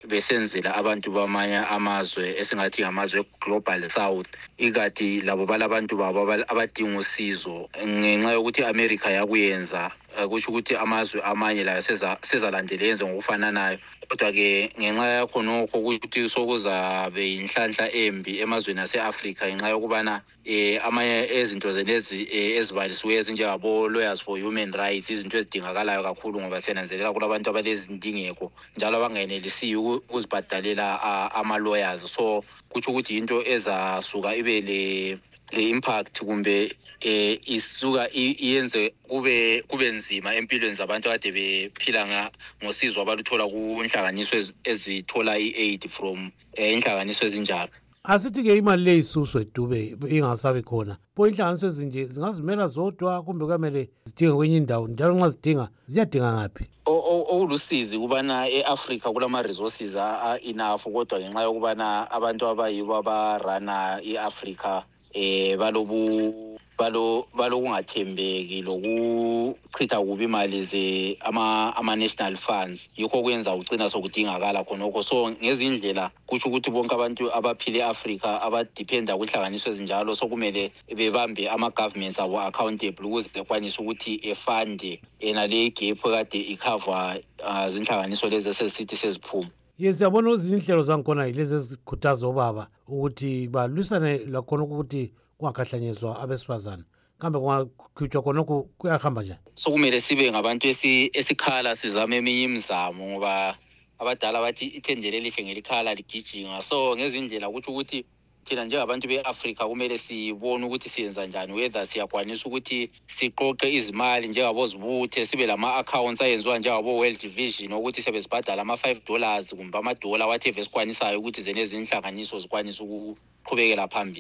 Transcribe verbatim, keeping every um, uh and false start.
besenzela abantu bamanye amazwe esingathi ngamazwe global south ikati labo balabantu babo abadinga usizo ngenxa yokuthi America yakuyenza kusho ukuthi amazwe amanye la seza sezalandela yenze ngokufananayo kodwa ke ngenxa yakho nokho ukuthi sokuzabe inhlanhla embi emazweni ase-Africa ngenxa yokubana eh amanye ezinto zenezi ezibalisiwe ezinjengabo lawyers for human rights izinto ezidingakalayo kakhulu ngoba senanzelela kulabantu abalezindingeko njalo abangenelisiyo ukuzibhadalela ama lawyers so kuthi ukuthi into ezasuka ibe le le impact kumbe eh isuka iyenze kube kube nzima empilweni zabantu kade bephila ngosizo abaluthola kunhlanganiso ezithola i-aid from inhlanganiso ezinjalo. Asithi ke imali le isuswe Dube ingasabe khona bo inhlanganiso ezinje zingazimela zodwa kumbe kwamele zidinga kwenye indawo njalo nxa zidinga ziyadinga ngaphi? Okulusizi kubana e-Africa kulama resources enough kodwa ngenxa yokubana abantu abayibo abarana i-Africa eh balobu balo balokungathembeki lokuchitha kubi imali ze ama ama national funds yikho kwenza ucina sokudingakala khonokho so ngezindlela kusho ukuthi bonke abantu abaphile eAfrica abadependa kuhlanganiswe ezinjalo sokumele bebambe ama governments abo accountable ukuze bekwanise ukuthi efande ena le gap kade icover zinhlanganiso lezi esesithi seziphuma. Yes, yabona izinhlelo zangikhona yilezi ezikhuthaza obaba ukuthi balwisane lakhona ukuthi kwakhahlanyezwa abesifazana kambe kwakhutshwa khonokho kuyahamba njani? Sokumele sibe ngabantu esikhala sizame eminye imizamo ngoba abadala bathi ithendele lihle ngelikhala ligijinga so ngezindlela ukuthi ukuthi thina njengabantu be-Africa kumele sibone ukuthi siyenza njani whether siyakwanisa ukuthi siqoqe izimali njengabozibuthe sibe lama accounts ayenziwa njengabo World Vision ukuthi sebesibhadala ama five dollars kumbe ama dollar whatever esikwanisayo ukuthi zenezi inhlanganiso zikwanisa ukuqhubekela phambili.